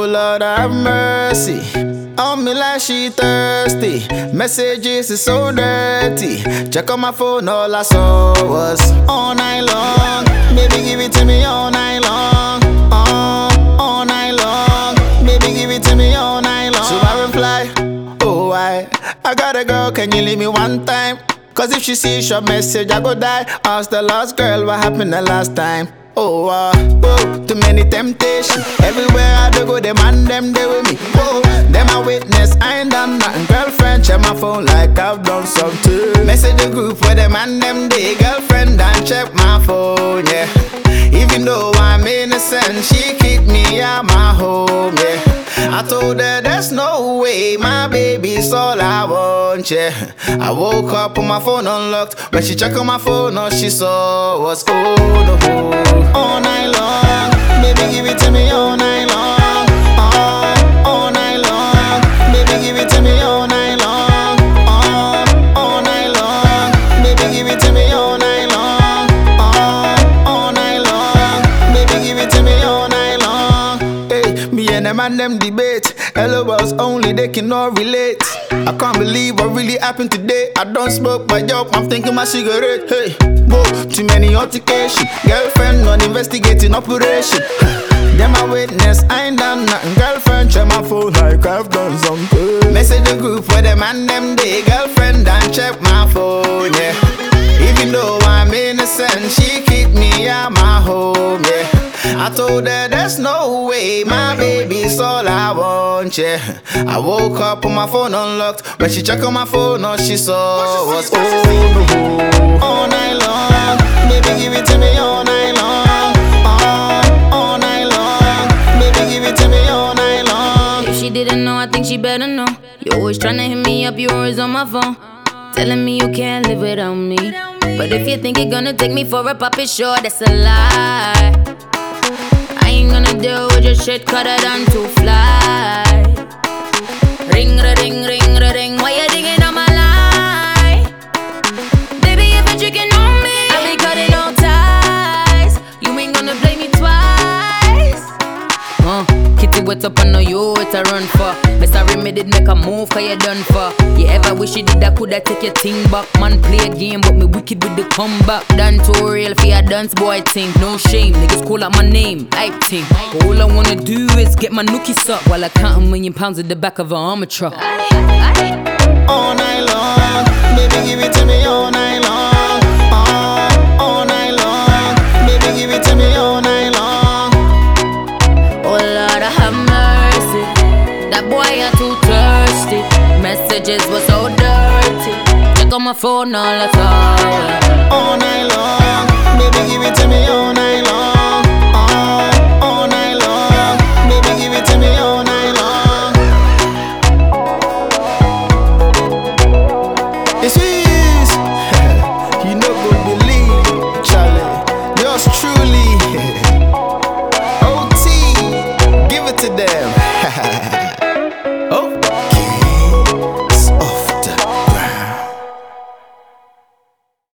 Lord have mercy on me like she thirsty. Messages is so dirty. Check on my phone, all I saw was all night long. Baby, give it to me all night long. All night long. Baby, give it to me all night long. So I reply, oh I got a girl, can you leave me one time? Cause if she sees your message, I go die. Ask the last girl what happened the last time. Oh, too many temptations. Everywhere I go, them and them, they with me. Whoa, them a witness, I ain't done nothing. Girlfriend, check my phone like I've done something. Message the group where them and them, they girlfriend, and check my phone, yeah. Even though I'm innocent, she keep me at my home, yeah. I told her there's no way, my baby's all I want, yeah. I woke up with my phone unlocked. When she checked on my phone, all she saw was oh no. All night long, baby give it to me all night long. All night long, baby give it to me all night long. All night long, baby give it to me all night long. All night long, baby give it to me all night long. Hey, me and them and them debate. LOLs only, they cannot relate. I can't believe what really happened today. I don't smoke my job, I'm thinking my cigarette. Hey, whoa, too many altercation. Girlfriend on investigating operation. Them a witness, I ain't done nothing. Girlfriend check my phone like I've done something. Message the group where them and them they girlfriend and check my phone, yeah. Even though I'm innocent, she keep me at my home, yeah. I told her there's no way, my baby's all I want, yeah. I woke up with my phone unlocked. When she checked on my phone, all she saw was oh, all night long. Baby, give it to me all night long. All night long. Baby, give it to me all night long. If she didn't know, I think she better know. You always tryna hit me up, you always on my phone, telling me you can't live without me. But if you think you're gonna take me for a puppet show, that's a lie. I ain't gonna deal with your shit, cut it on to fly. Ring, ring, ring, ring, why you digging on my line? Baby, if you're tricking on me, I'll be cutting all ties. You ain't gonna blame me twice. Kitty, what's up? I know you, it's a run for. Miss I did make a move, cause you done for. You ever wish you did, I coulda take your thing back. Man play a game, but me wicked with the comeback. Done too real for your dance boy thing. No shame, niggas call out my name, hype team. But all I wanna do is get my nookies up while I count £1,000,000 at the back of an armor truck. All night long, baby give it to me all night long. All night long, baby give it to me all night long. Oh Lord, I have mercy. That boy are too thirsty. Messages were so dirty. Check on my phone all the time.